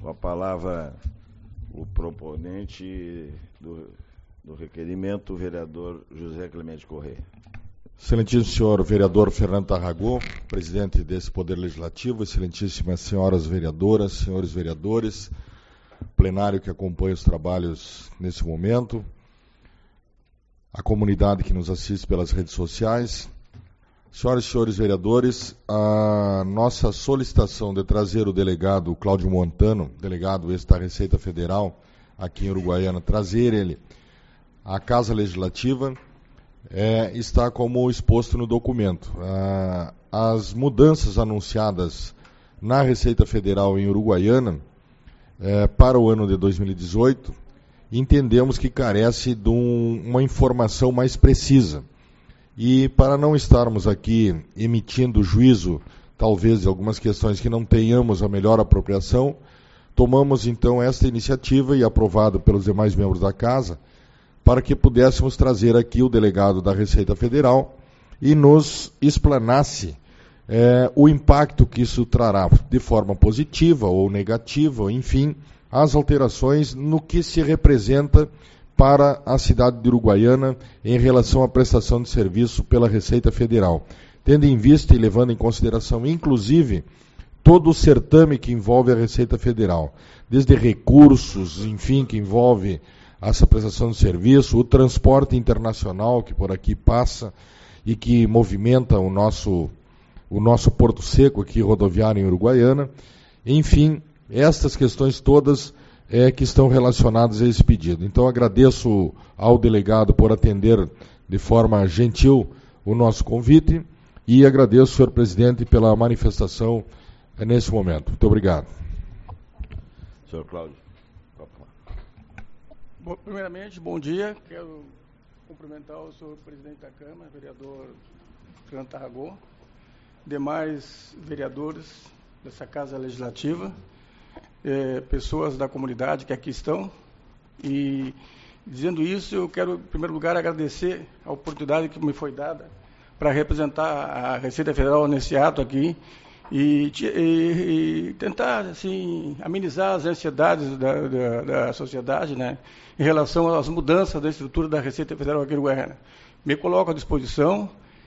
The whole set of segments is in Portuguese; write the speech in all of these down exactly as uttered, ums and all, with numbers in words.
Com a palavra, o proponente do, do requerimento, o vereador José Clemente Corrêa. Excelentíssimo senhor vereador Fernando Tarragó, presidente desse Poder Legislativo, excelentíssimas senhoras vereadoras, senhores vereadores, plenário que acompanha os trabalhos nesse momento, a comunidade que nos assiste pelas redes sociais. Senhoras e senhores vereadores, a nossa solicitação de trazer o delegado Cláudio Montano, delegado esse da Receita Federal, aqui em Uruguaiana, trazer ele à Casa Legislativa, é, está como exposto no documento. Ah, as mudanças anunciadas na Receita Federal em Uruguaiana, é, para o ano de dois mil e dezoito, entendemos que carece de um, uma informação mais precisa. E para não estarmos aqui emitindo juízo, talvez, de algumas questões que não tenhamos a melhor apropriação, tomamos então esta iniciativa, e aprovado pelos demais membros da Casa, para que pudéssemos trazer aqui o delegado da Receita Federal e nos explanasse é, o impacto que isso trará, de forma positiva ou negativa, enfim, as alterações no que se representa para a cidade de Uruguaiana em relação à prestação de serviço pela Receita Federal, tendo em vista e levando em consideração, inclusive, todo o certame que envolve a Receita Federal, desde recursos, enfim, que envolve essa prestação de serviço, o transporte internacional que por aqui passa e que movimenta o nosso, o nosso Porto Seco aqui, rodoviário em Uruguaiana, enfim, estas questões todas É, que estão relacionados a esse pedido. Então, agradeço ao delegado por atender de forma gentil o nosso convite e agradeço, senhor presidente, pela manifestação é, nesse momento. Muito obrigado. Senhor Cláudio. Bom, primeiramente, bom dia. Quero cumprimentar o senhor presidente da Câmara, vereador Fernando Tarragó, demais vereadores dessa Casa Legislativa, É, pessoas da comunidade que aqui estão, e dizendo isso, eu quero, em primeiro lugar, agradecer a oportunidade que me foi dada para representar a Receita Federal nesse ato aqui e, e, e tentar, assim, amenizar as ansiedades da, da, da sociedade, né, em relação às mudanças da estrutura da Receita Federal aqui no Uruguaiana. Me coloco à disposição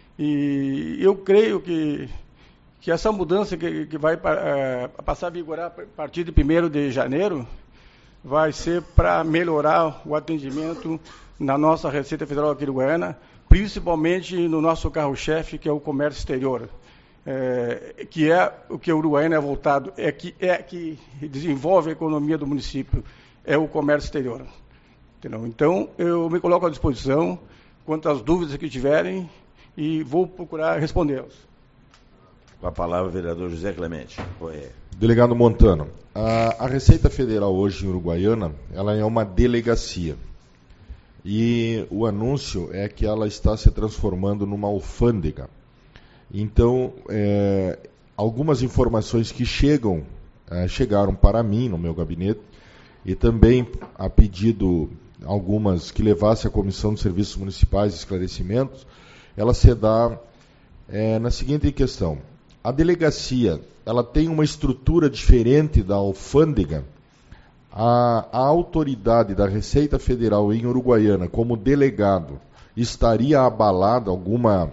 e eu creio que que essa mudança que, que vai uh, passar a vigorar a partir de primeiro de janeiro vai ser para melhorar o atendimento na nossa Receita Federal aqui do Uruguaiana, principalmente no nosso carro-chefe, que é o comércio exterior, é, que é o que o Uruguaiana é voltado, é que, é que desenvolve a economia do município, é o comércio exterior. Entendeu? Então, eu me coloco à disposição quanto às dúvidas que tiverem e vou procurar respondê-las. Com a palavra, o vereador José Clemente Corrêa. Delegado Montano, a, a Receita Federal hoje em Uruguaiana, ela é uma delegacia. E o anúncio é que ela está se transformando numa alfândega. Então, é, algumas informações que chegam, é, chegaram para mim, no meu gabinete, e também a pedido algumas que levasse à Comissão de Serviços Municipais e Esclarecimentos, ela se dá é, na seguinte questão. A delegacia, ela tem uma estrutura diferente da alfândega. A, a autoridade da Receita Federal em Uruguaiana, como delegado, estaria abalada alguma,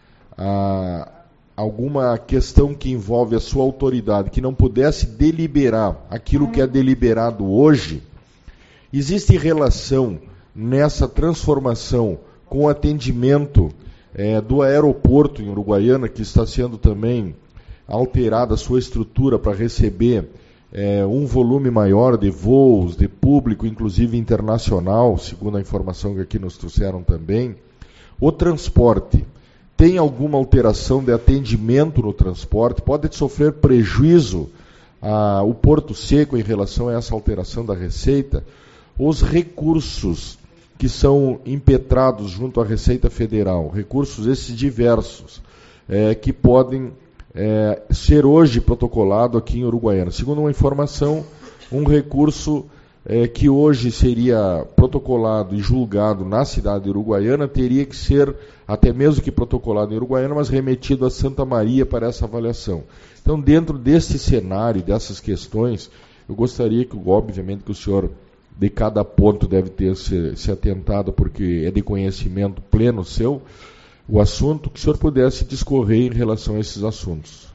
a, alguma questão que envolve a sua autoridade, que não pudesse deliberar aquilo que é deliberado hoje? Existe relação nessa transformação com o atendimento é, do aeroporto em Uruguaiana, que está sendo também alterada a sua estrutura para receber é, um volume maior de voos, de público, inclusive internacional, segundo a informação que aqui nos trouxeram também. O transporte, tem alguma alteração de atendimento no transporte? Pode sofrer prejuízo ah, o Porto Seco em relação a essa alteração da Receita? Os recursos que são impetrados junto à Receita Federal, recursos esses diversos, é, que podem É, ser hoje protocolado aqui em Uruguaiana. Segundo uma informação, um recurso é, que hoje seria protocolado e julgado na cidade de Uruguaiana teria que ser, até mesmo que protocolado em Uruguaiana, mas remetido a Santa Maria para essa avaliação. Então, dentro desse cenário, dessas questões, Eu gostaria que, obviamente, que o senhor, de cada ponto, deve ter se, se atentado, porque é de conhecimento pleno seu, o assunto, que o senhor pudesse discorrer em relação a esses assuntos.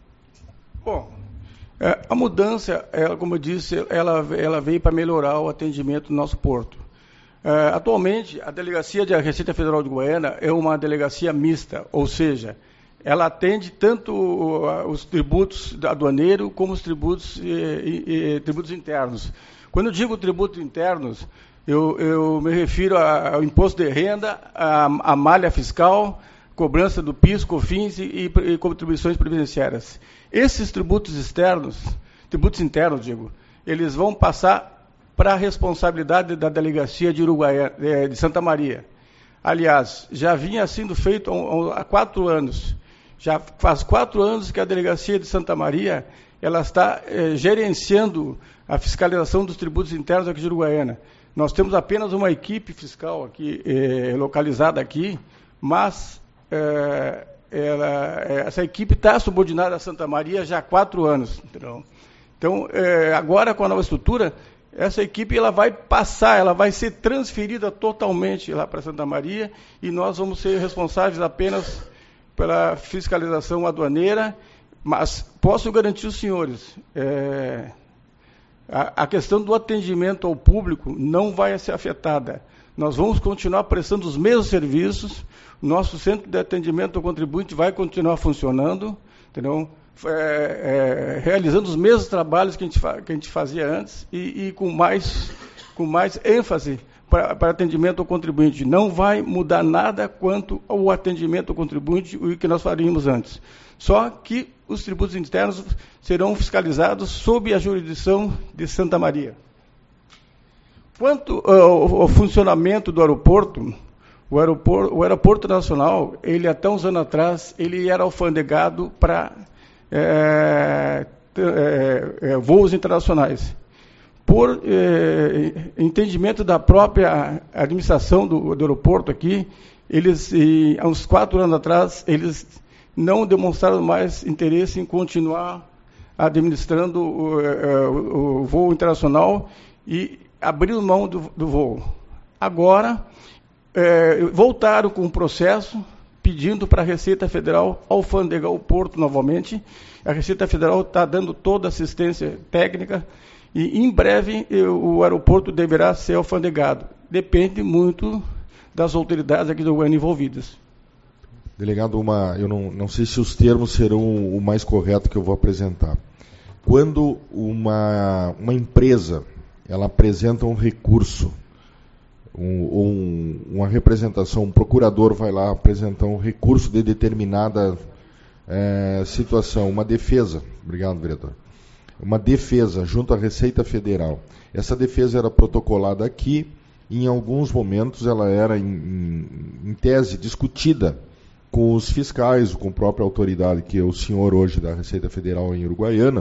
Bom, é, a mudança, ela, como eu disse, ela, ela veio para melhorar o atendimento do nosso porto. É, atualmente, a Delegacia da Receita Federal de Goiânia é uma delegacia mista, ou seja, ela atende tanto os tributos aduaneiros como os tributos, e, e, tributos internos. Quando eu digo tributos internos, eu, eu me refiro ao imposto de renda, à malha fiscal, cobrança do P I S, COFINS e, e contribuições previdenciárias. Esses tributos externos, tributos internos, digo, eles vão passar para a responsabilidade da Delegacia de Uruguaiana, de Santa Maria. Aliás, já vinha sendo feito há quatro anos. Já faz quatro anos que a Delegacia de Santa Maria ela está eh, gerenciando a fiscalização dos tributos internos aqui de Uruguaiana. Nós temos apenas uma equipe fiscal aqui, eh, localizada aqui, mas eh, ela, essa equipe está subordinada a Santa Maria já há quatro anos. Entendeu? Então, eh, agora com a nova estrutura, essa equipe ela vai passar, ela vai ser transferida totalmente lá para Santa Maria e nós vamos ser responsáveis apenas pela fiscalização aduaneira, mas posso garantir os senhores, é, a, a questão do atendimento ao público não vai ser afetada. Nós vamos continuar prestando os mesmos serviços, o nosso centro de atendimento ao contribuinte vai continuar funcionando, entendeu? É, é, realizando os mesmos trabalhos que a gente, fa, que a gente fazia antes e, e com, mais, com mais ênfase para, para atendimento ao contribuinte. Não vai mudar nada quanto ao atendimento ao contribuinte, o que nós faríamos antes. Só que os tributos internos serão fiscalizados sob a jurisdição de Santa Maria. Quanto ao, ao funcionamento do aeroporto, o aeroporto, o aeroporto nacional, ele até uns anos atrás, ele era alfandegado para é, é, é, voos internacionais. Por é, entendimento da própria administração do, do aeroporto aqui, eles, e, há uns quatro anos atrás, eles não demonstraram mais interesse em continuar administrando o, o, o voo internacional e abriram mão do, do voo. Agora, é, voltaram com um processo pedindo para a Receita Federal alfandegar o porto novamente. A Receita Federal está dando toda a assistência técnica e, em breve, o aeroporto deverá ser alfandegado. Depende muito das autoridades aqui do Goiânia envolvidas. Delegado, uma, eu não, não sei se os termos serão o mais correto que eu vou apresentar. Quando uma, uma empresa ela apresenta um recurso, um, um, uma representação, um procurador vai lá apresentar um recurso de determinada é, situação, uma defesa, obrigado, vereador, uma defesa junto à Receita Federal. Essa defesa era protocolada aqui, e em alguns momentos ela era, em, em, em tese, discutida com os fiscais, com a própria autoridade, que é o senhor hoje da Receita Federal em Uruguaiana,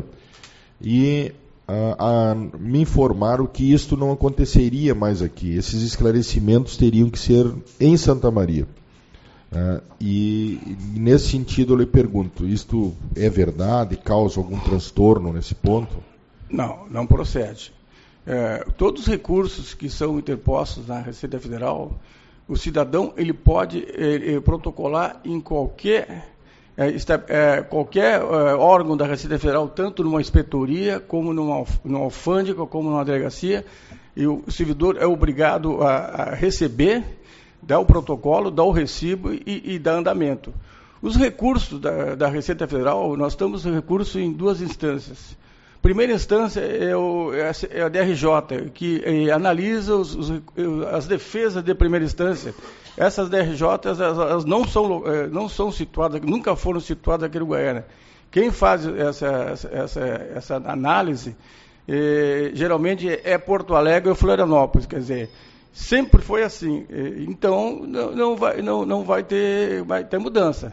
e a, a, me informaram que isto não aconteceria mais aqui. Esses esclarecimentos teriam que ser em Santa Maria. Uh, e, e nesse sentido eu lhe pergunto, isto é verdade? Causa algum transtorno nesse ponto? Não, não procede. É, todos os recursos que são interpostos na Receita Federal, o cidadão ele pode ele, protocolar em qualquer, é, é, qualquer é, órgão da Receita Federal, tanto numa inspetoria, como numa, numa alfândega, como numa delegacia, e o servidor é obrigado a, a receber, dar o protocolo, dar o recibo e, e dar andamento. Os recursos da, da Receita Federal, nós temos recursos em duas instâncias. Primeira instância é, o, é a D R J, que é, analisa os, os, as defesas de primeira instância. Essas D R Js elas, elas não, são, não são situadas, nunca foram situadas aqui no Goiânia. Quem faz essa, essa, essa análise, é, geralmente é Porto Alegre ou Florianópolis, quer dizer, sempre foi assim. Então, não, não, vai, não, não vai, ter, vai ter mudança.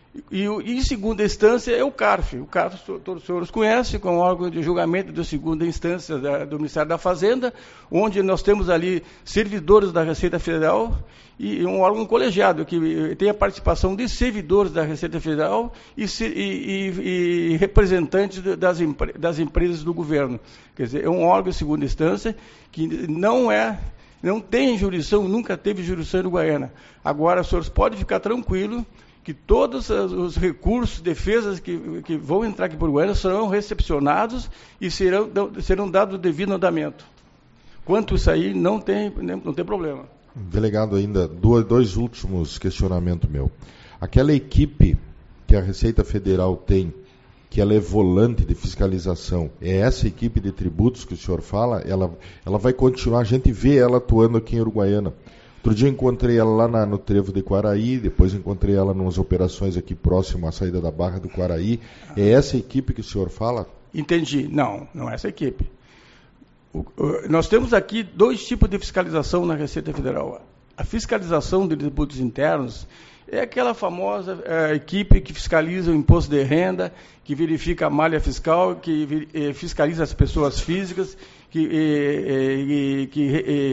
E, e em segunda instância é o CARF. O CARF, todos os senhores conhecem, com o órgão de julgamento de segunda instância da, do Ministério da Fazenda, onde nós temos ali servidores da Receita Federal e um órgão colegiado, que tem a participação de servidores da Receita Federal e, e, e, e representantes das, empre, das empresas do governo. Quer dizer, é um órgão de segunda instância que não é... não tem jurisdição, nunca teve jurisdição em Uruguaiana. Agora, os senhores podem ficar tranquilos que todos os recursos, defesas que, que vão entrar aqui por Uruguaiana serão recepcionados e serão, serão dados o devido andamento. Quanto isso aí, não tem, não tem problema. Delegado, ainda dois, dois últimos questionamentos meu. Aquela equipe que a Receita Federal tem, que ela é volante de fiscalização, é essa equipe de tributos que o senhor fala, ela, ela vai continuar, a gente vê ela atuando aqui em Uruguaiana. Outro dia eu encontrei ela lá na, no Trevo de Quaraí, depois encontrei ela em umas operações aqui próximo à saída da Barra do Quaraí. É essa equipe que o senhor fala? Entendi. Não, não é essa equipe. O, o, nós temos aqui dois tipos de fiscalização na Receita Federal. A fiscalização de tributos internos é aquela famosa é, equipe que fiscaliza o imposto de renda, que verifica a malha fiscal, que eh, fiscaliza as pessoas físicas, que, eh, eh, que,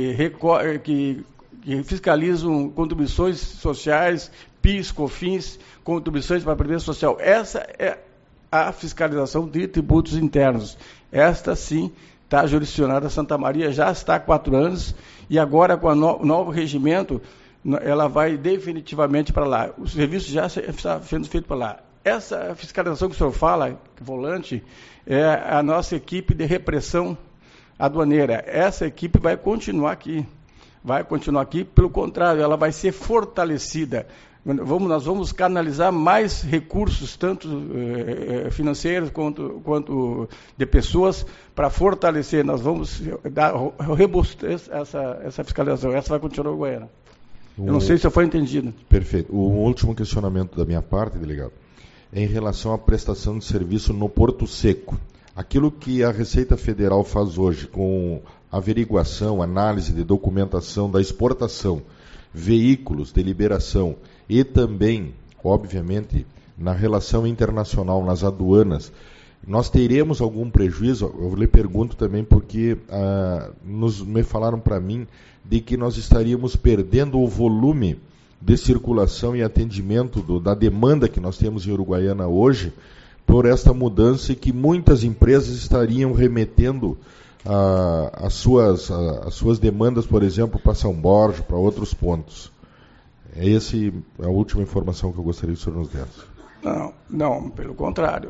eh, que, que fiscalizam contribuições sociais, P I S, COFINS, contribuições para a Previdência Social. Essa é a fiscalização de tributos internos. Esta, sim, está jurisdicionada. Santa Maria já está há quatro anos e agora, com o no, novo regimento, ela vai definitivamente para lá. O serviço já está sendo feito para lá. Essa fiscalização que o senhor fala, volante, é a nossa equipe de repressão aduaneira. Essa equipe vai continuar aqui. Vai continuar aqui, pelo contrário, ela vai ser fortalecida. Vamos, nós vamos canalizar mais recursos, tanto eh, financeiros quanto, quanto de pessoas, para fortalecer. Nós vamos dar, robustecer essa, essa fiscalização. Essa vai continuar no Goiânia. Eu não sei se foi entendido. Perfeito. O último questionamento da minha parte, delegado, é em relação à prestação de serviço no Porto Seco. Aquilo que a Receita Federal faz hoje com averiguação, análise de documentação da exportação, veículos de liberação e também, obviamente, na relação internacional, nas aduanas, nós teremos algum prejuízo? Eu lhe pergunto também porque ah, nos, me falaram para mim de que nós estaríamos perdendo o volume de circulação e atendimento do, da demanda que nós temos em Uruguaiana hoje por esta mudança e que muitas empresas estariam remetendo ah, as, suas, ah, as suas demandas, por exemplo, para São Borja, para outros pontos. É essa a última informação que eu gostaria que o senhor nos desse. Não, não, pelo contrário.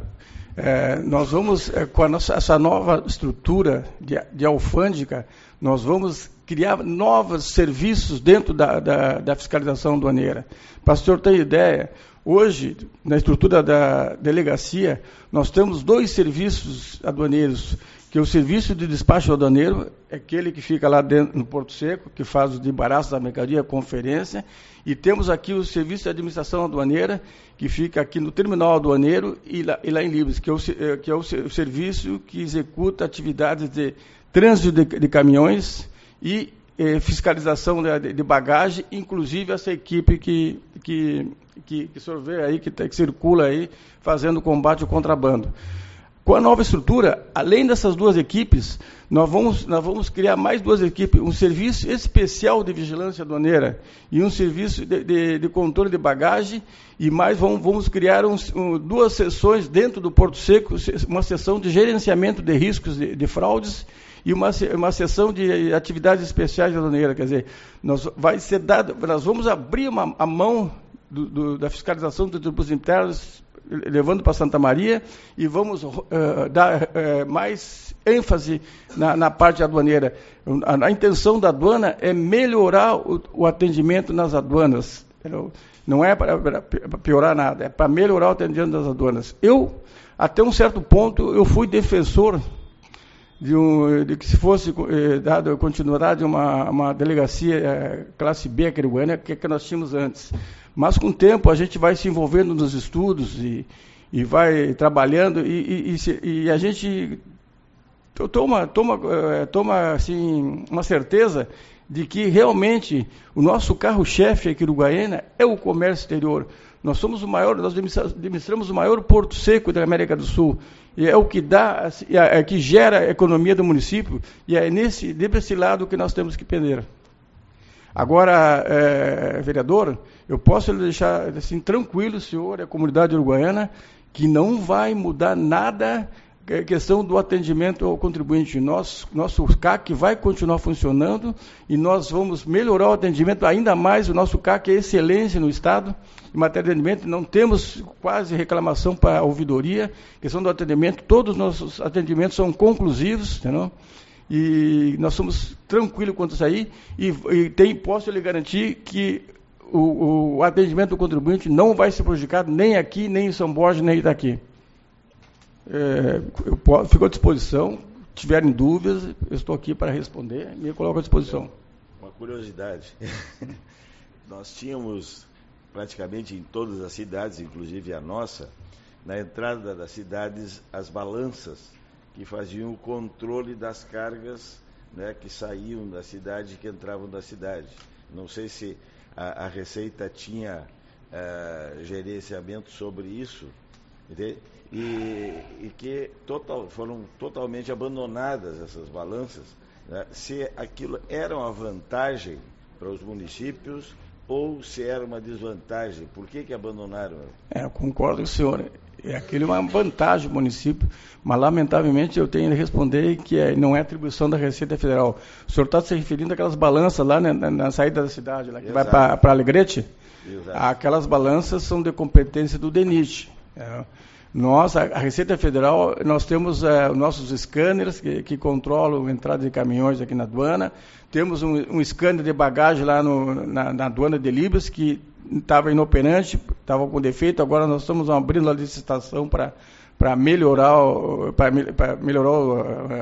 É, nós vamos, é, com a nossa, essa nova estrutura de, de alfândega, nós vamos criar novos serviços dentro da, da, da fiscalização aduaneira. Para o senhor ter ideia, hoje, na estrutura da delegacia, nós temos dois serviços aduaneiros, que é o serviço de despacho aduaneiro, é aquele que fica lá dentro no Porto Seco, que faz o embaraço da mercadoria, a conferência, e temos aqui o serviço de administração aduaneira, que fica aqui no terminal aduaneiro e lá, e lá em Libres, que é, o, que é o serviço que executa atividades de trânsito de, de caminhões e eh, fiscalização de, de bagagem, inclusive essa equipe que, que, que, que o senhor vê aí, que, que circula aí, fazendo combate ao contrabando. Com a nova estrutura, além dessas duas equipes, nós vamos, nós vamos criar mais duas equipes, um serviço especial de vigilância aduaneira e um serviço de, de, de controle de bagagem, e mais vamos, vamos criar um, um, duas sessões dentro do Porto Seco, uma sessão de gerenciamento de riscos de, de fraudes e uma, uma sessão de atividades especiais aduaneiras. Quer dizer, nós, vai ser dado, nós vamos abrir uma, a mão do, do, da fiscalização dos tributos internos, levando para Santa Maria, e vamos uh, dar uh, mais ênfase na, na parte aduaneira. A, a intenção da aduana é melhorar o, o atendimento nas aduanas. Não é para piorar nada, é para melhorar o atendimento das aduanas. Eu, até um certo ponto, eu fui defensor de, um, de que se fosse eh, dado continuidade uma, uma delegacia eh, classe B, aqui em Uruguaiana, que, que nós tínhamos antes. Mas, com o tempo, a gente vai se envolvendo nos estudos e, e vai trabalhando, e, e, e a gente toma, toma, toma assim, uma certeza de que realmente o nosso carro-chefe aqui do Uruguaiana é o comércio exterior. Nós somos o maior, nós administramos o maior porto seco da América do Sul, e é o que dá, é que gera a economia do município, e é nesse, nesse lado que nós temos que pender. Agora, é, vereador, eu posso deixar assim, tranquilo, senhor, a comunidade uruguaiana, que não vai mudar nada a questão do atendimento ao contribuinte. Nosso, nosso C A C vai continuar funcionando e nós vamos melhorar o atendimento ainda mais. O nosso C A C é excelência no Estado em matéria de atendimento. Não temos quase reclamação para a ouvidoria. Questão do atendimento, todos os nossos atendimentos são conclusivos, entendeu? E nós somos tranquilos quanto a isso aí. E, e tem, posso lhe garantir que o, o atendimento do contribuinte não vai ser prejudicado nem aqui, nem em São Borja, nem daqui. É, eu posso, fico à disposição. Se tiverem dúvidas, eu estou aqui para responder e me coloco à disposição. Uma curiosidade. Nós tínhamos praticamente em todas as cidades, inclusive a nossa, na entrada das cidades, as balanças que faziam o controle das cargas, né, que saíam da cidade e que entravam da cidade. Não sei se a, a Receita tinha uh, gerenciamento sobre isso, entende? E, e que total, foram totalmente abandonadas essas balanças, né? Se aquilo era uma vantagem para os municípios ou se era uma desvantagem. Por que que abandonaram? É, eu concordo com o senhor. É aquilo é uma vantagem do município, mas lamentavelmente eu tenho que responder que é, não é atribuição da Receita Federal. O senhor está se referindo àquelas balanças lá, né, na, na saída da cidade, lá, que Exato. vai para Alegrete? Exato. Aquelas balanças são de competência do DENIT. É. Nós, a, a Receita Federal, nós temos é, nossos scanners que, que controlam a entrada de caminhões aqui na aduana. Temos um, um scanner de bagagem lá no, na, na aduana de Libras, que estava inoperante, estava com defeito. Agora nós estamos abrindo a licitação para melhorar, para melhorar o,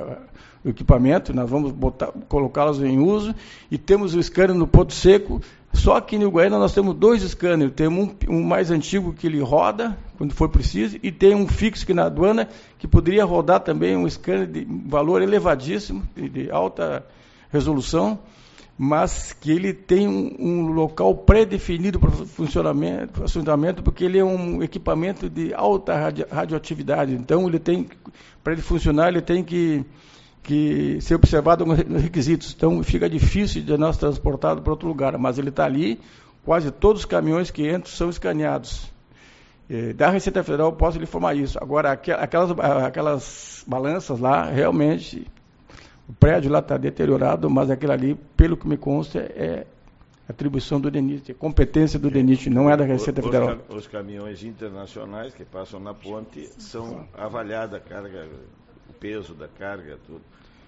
o equipamento. Nós vamos colocá-los em uso. E temos o scanner no Porto Seco. Só que em Uruguaiana nós temos dois scanners. Temos um, um mais antigo que ele roda quando for preciso, e tem um fixo aqui na aduana que poderia rodar também um scanner de valor elevadíssimo, de, de alta resolução, mas que ele tem um, um local pré-definido para funcionamento, funcionamento, porque ele é um equipamento de alta radio, radioatividade. Então, ele tem, para ele funcionar, ele tem que, que ser observado alguns requisitos. Então, fica difícil de nós transportar para outro lugar, mas ele está ali, quase todos os caminhões que entram são escaneados. É, da Receita Federal, eu posso lhe informar isso. Agora, aquelas, aquelas balanças lá, realmente, o prédio lá está deteriorado, mas aquilo ali, pelo que me consta, é atribuição do DENIT, é competência do DENIT, não é da Receita os, Federal. Os caminhões internacionais que passam na ponte são avaliada a carga, o peso da carga, tudo.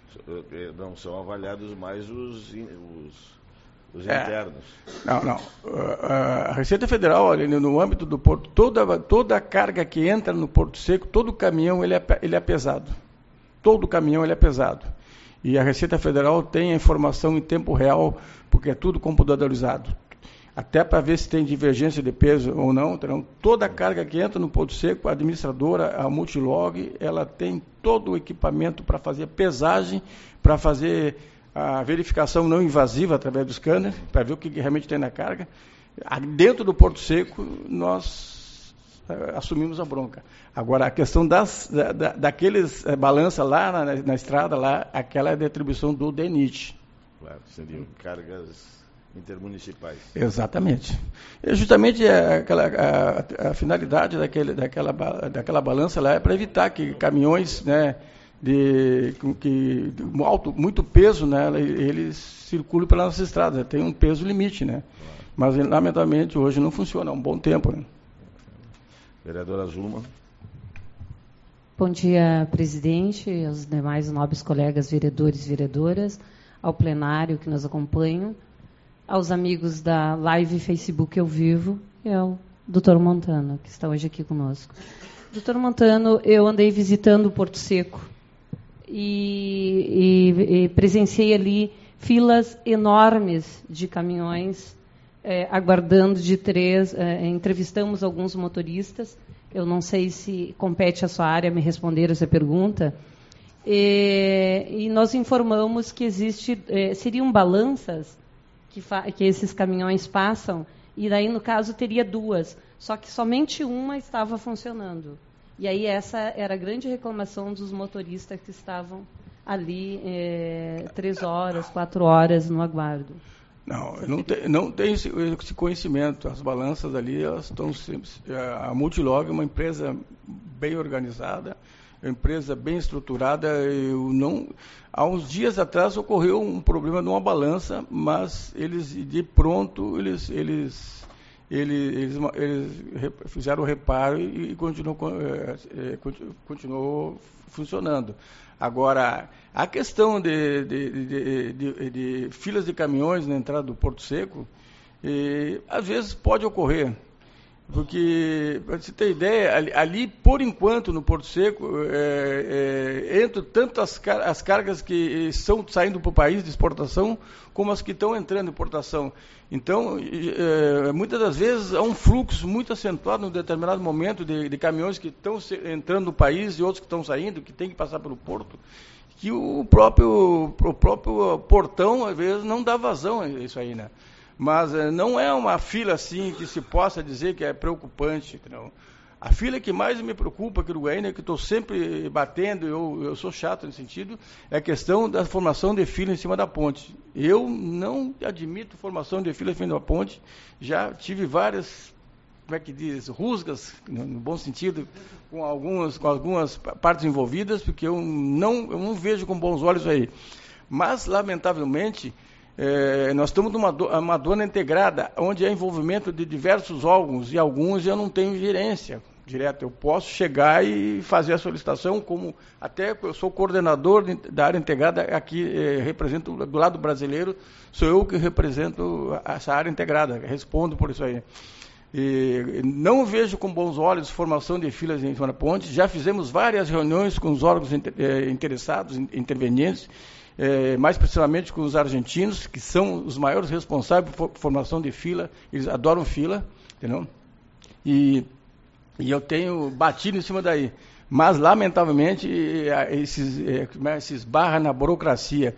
Não são avaliados mais os, os, os é, internos. Não, não. A Receita Federal, ali no âmbito do porto, toda, toda a carga que entra no Porto Seco, todo caminhão ele é, ele é pesado. Todo caminhão ele é pesado. E a Receita Federal tem a informação em tempo real, porque é tudo computadorizado. Até para ver se tem divergência de peso ou não. Então, toda a carga que entra no Porto Seco, a administradora, a Multilog, ela tem todo o equipamento para fazer pesagem, para fazer a verificação não invasiva através do scanner, para ver o que realmente tem na carga. Dentro do Porto Seco, nós uh, assumimos a bronca. Agora, a questão das, da, da, daqueles uh, balança lá na, na estrada, lá, aquela é de atribuição do DENIT. Claro, seriam cargas intermunicipais. Exatamente. E justamente a, aquela, a, a finalidade daquele, daquela, daquela balança lá é para evitar que caminhões, né, de, que, de alto, muito peso, né, eles circulem pelas nossas estradas. Tem um peso limite, né? Mas, lamentavelmente, hoje não funciona há um bom tempo. Né? Vereadora Zulma. Bom dia, presidente, aos demais nobres colegas vereadores e vereadoras, ao plenário que nos acompanham, aos amigos da live Facebook Eu Vivo e ao doutor Montano, que está hoje aqui conosco. doutor Montano, eu andei visitando o Porto Seco e, e, e presenciei ali filas enormes de caminhões é, aguardando de três. É, entrevistamos alguns motoristas. Eu não sei se compete à sua área me responder essa pergunta. E, e nós informamos que existe, eh, seriam balanças que, fa, que esses caminhões passam, e daí, no caso, teria duas, só que somente uma estava funcionando. E aí essa era a grande reclamação dos motoristas que estavam ali eh, três horas, quatro horas no aguardo. Não, não tem, não tem esse, esse conhecimento. As balanças ali, elas estão sempre... A Multilog é uma empresa bem organizada, uma empresa bem estruturada. Eu não, há uns dias atrás ocorreu um problema de uma balança, mas eles, de pronto, eles... eles Eles, eles, eles fizeram o reparo e, e continuou, é, continuou funcionando. Agora, a questão de, de, de, de, de filas de caminhões na entrada do Porto Seco, e, às vezes pode ocorrer. Porque, para você ter ideia, ali, ali, por enquanto, no Porto Seco, é, é, entram tanto as, car as cargas que estão saindo para o país de exportação, como as que estão entrando em importação. Então, é, muitas das vezes, há um fluxo muito acentuado em um determinado momento de, de caminhões que estão entrando no país e outros que estão saindo, que tem que passar pelo porto, que o próprio, o próprio portão, às vezes, não dá vazão a isso aí, né? Mas eh, não é uma fila assim que se possa dizer que é preocupante. Não. A fila que mais me preocupa aqui no Uruguaiana, que estou sempre batendo, eu, eu sou chato nesse sentido, é a questão da formação de fila em cima da ponte. Eu não admito formação de fila em cima da ponte, já tive várias, como é que diz, rusgas, no, no bom sentido, com algumas, com algumas partes envolvidas, porque eu não, eu não vejo com bons olhos isso aí. Mas, lamentavelmente... É, nós estamos numa do, uma dona integrada, onde há envolvimento de diversos órgãos, e alguns eu não tenho gerência direta. Eu posso chegar e fazer a solicitação, como até eu sou coordenador de, da área integrada, aqui é, represento do lado brasileiro, sou eu que represento essa área integrada, respondo por isso aí. E não vejo com bons olhos formação de filas em cima da ponte, já fizemos várias reuniões com os órgãos inter, é, interessados, intervenientes, É, mais precisamente com os argentinos, que são os maiores responsáveis por formação de fila, eles adoram fila, entendeu? E, e eu tenho batido em cima daí. Mas, lamentavelmente, esses, é, se esbarra na burocracia.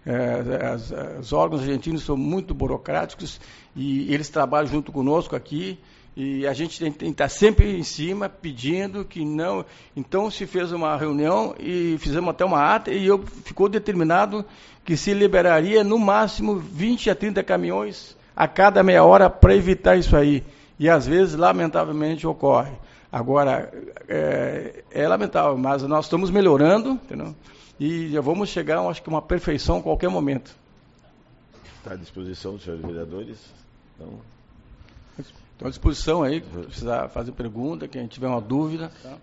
É, as, os órgãos argentinos são muito burocráticos e eles trabalham junto conosco aqui. E a gente tem, tem que estar sempre em cima, pedindo que não... Então, se fez uma reunião e fizemos até uma ata, e eu ficou determinado que se liberaria, no máximo, vinte a trinta caminhões a cada meia hora para evitar isso aí. E, às vezes, lamentavelmente, ocorre. Agora, é, é lamentável, mas nós estamos melhorando, entendeu? E já vamos chegar, acho que, a uma perfeição a qualquer momento. Está à disposição dos senhores vereadores? Então... Estou à disposição aí, se precisar fazer pergunta, quem tiver uma dúvida. Tá?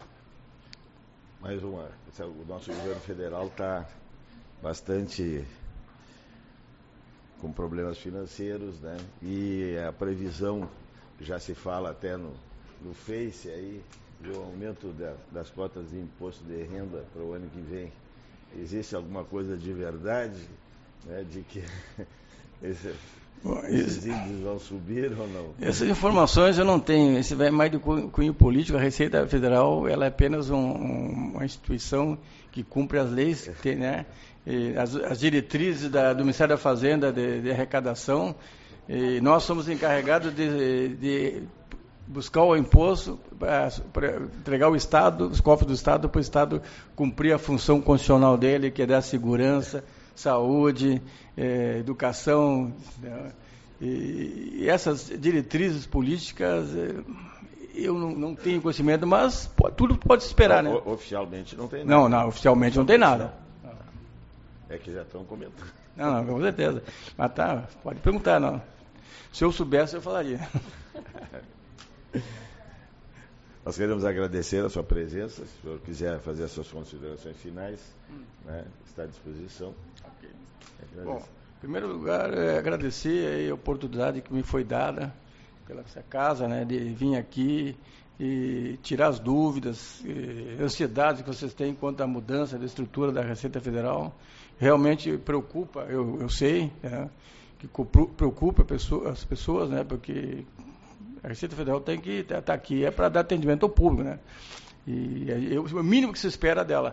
Mais uma. O nosso governo federal está bastante com problemas financeiros, né? E a previsão, já se fala até no, no Face aí, do aumento da, das cotas de imposto de renda para o ano que vem. Existe alguma coisa de verdade, né, de que esse... Bom, esses índices vão subir ou não? Essas informações eu não tenho. Esse é mais do cunho político. A Receita Federal, ela é apenas um, um, uma instituição que cumpre as leis, que tem, né? E as, as diretrizes da, do Ministério da Fazenda de, de arrecadação. E nós somos encarregados de, de buscar o imposto para entregar o Estado, os cofres do Estado, para o Estado cumprir a função constitucional dele, que é dar segurança, saúde, eh, educação, né? e, e essas diretrizes políticas eh, eu não, não tenho conhecimento, mas pode, tudo pode se esperar, não, né? Oficialmente não tem nada. Não, não, oficialmente não, não tem nada. É que já estão comentando. Não, não, com certeza. Mas tá, pode perguntar, não. Se eu soubesse, eu falaria. Nós queremos agradecer a sua presença. Se o senhor quiser fazer as suas considerações finais, hum. né, está à disposição. Okay. Bom, em primeiro lugar, é agradecer a oportunidade que me foi dada pela essa casa, né, de vir aqui e tirar as dúvidas, ansiedades que vocês têm quanto à mudança da estrutura da Receita Federal. Realmente preocupa, eu, eu sei, né, que preocupa as pessoas, né, porque a Receita Federal tem que estar tá aqui, é para dar atendimento ao público, né? E eu, o mínimo que se espera dela.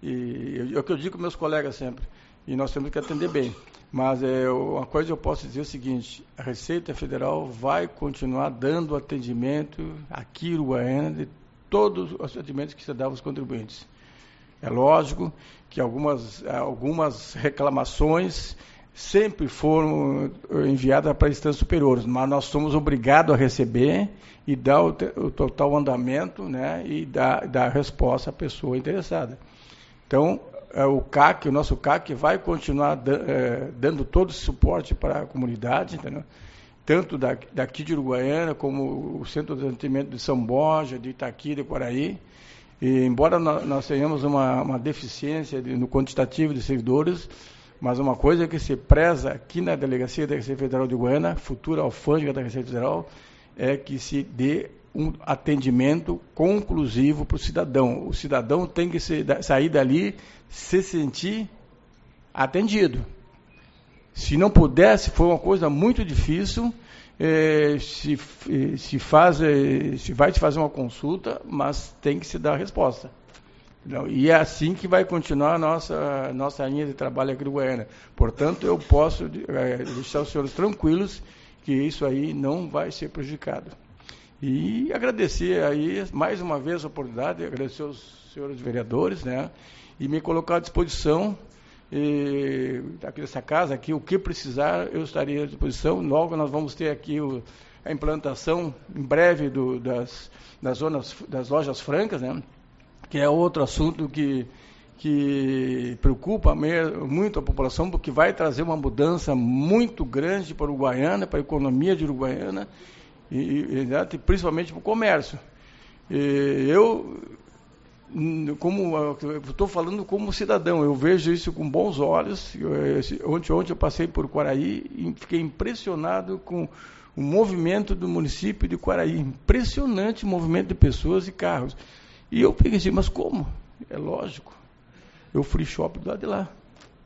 E é o que eu digo com meus colegas sempre, e nós temos que atender bem. Mas é, uma coisa eu posso dizer é o seguinte, a Receita Federal vai continuar dando atendimento aqui em Uruguaiana de todos os atendimentos que se dava aos contribuintes. É lógico que algumas, algumas reclamações sempre foram enviadas para instâncias superiores, mas nós somos obrigados a receber e dar o, o total andamento, né, e dar, dar resposta à pessoa interessada. Então, o C A C, o nosso C A C vai continuar da, é, dando todo esse suporte para a comunidade, entendeu? Tanto da, daqui de Uruguaiana, como o Centro de Atendimento de São Borja, de Itaqui, de Quaraí. E, embora nós, nós tenhamos uma, uma deficiência de, no quantitativo de servidores, mas uma coisa que se preza aqui na Delegacia da Receita Federal de Uruguaiana, futura alfândega da Receita Federal, é que se dê um atendimento conclusivo para o cidadão. O cidadão tem que se, sair dali, se sentir atendido. Se não puder, se for uma coisa muito difícil, eh, se, se, faz, eh, se vai te fazer uma consulta, mas tem que se dar a resposta. Não, e é assim que vai continuar a nossa, nossa linha de trabalho aqui no Uruguaiana. Portanto, eu posso eh, deixar os senhores tranquilos que isso aí não vai ser prejudicado. E agradecer aí mais uma vez a oportunidade, agradecer aos senhores vereadores, né, e me colocar à disposição e, aqui dessa casa, aqui, o que precisar, eu estaria à disposição. Logo nós vamos ter aqui o, a implantação em breve do, das, das, zonas, das lojas francas, né, que é outro assunto que, que preocupa muito a população, porque vai trazer uma mudança muito grande para o Uruguaiana, para a economia de Uruguaiana, e, e principalmente para o comércio. E eu, como estou falando como cidadão, eu vejo isso com bons olhos. Eu, ontem, ontem eu passei por Quaraí e fiquei impressionado com o movimento do município de Quaraí. Impressionante o movimento de pessoas e carros. E eu peguei assim, mas como? É lógico. É o free shop do lado de lá.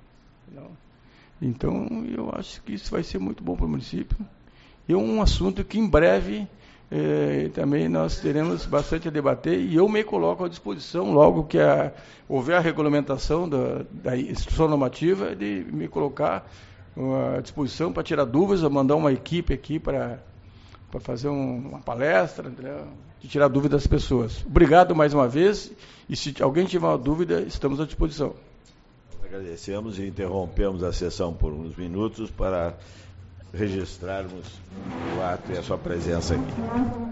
Então, eu acho que isso vai ser muito bom para o município. É um assunto que em breve eh, também nós teremos bastante a debater, e eu me coloco à disposição, logo que a, houver a regulamentação da, da instrução normativa, de me colocar uh, à disposição para tirar dúvidas, mandar uma equipe aqui para, para fazer um, uma palestra, entendeu? De tirar dúvidas das pessoas. Obrigado mais uma vez, e se alguém tiver uma dúvida, estamos à disposição. Agradecemos e interrompemos a sessão por uns minutos para registrarmos o ato e a sua presença aqui.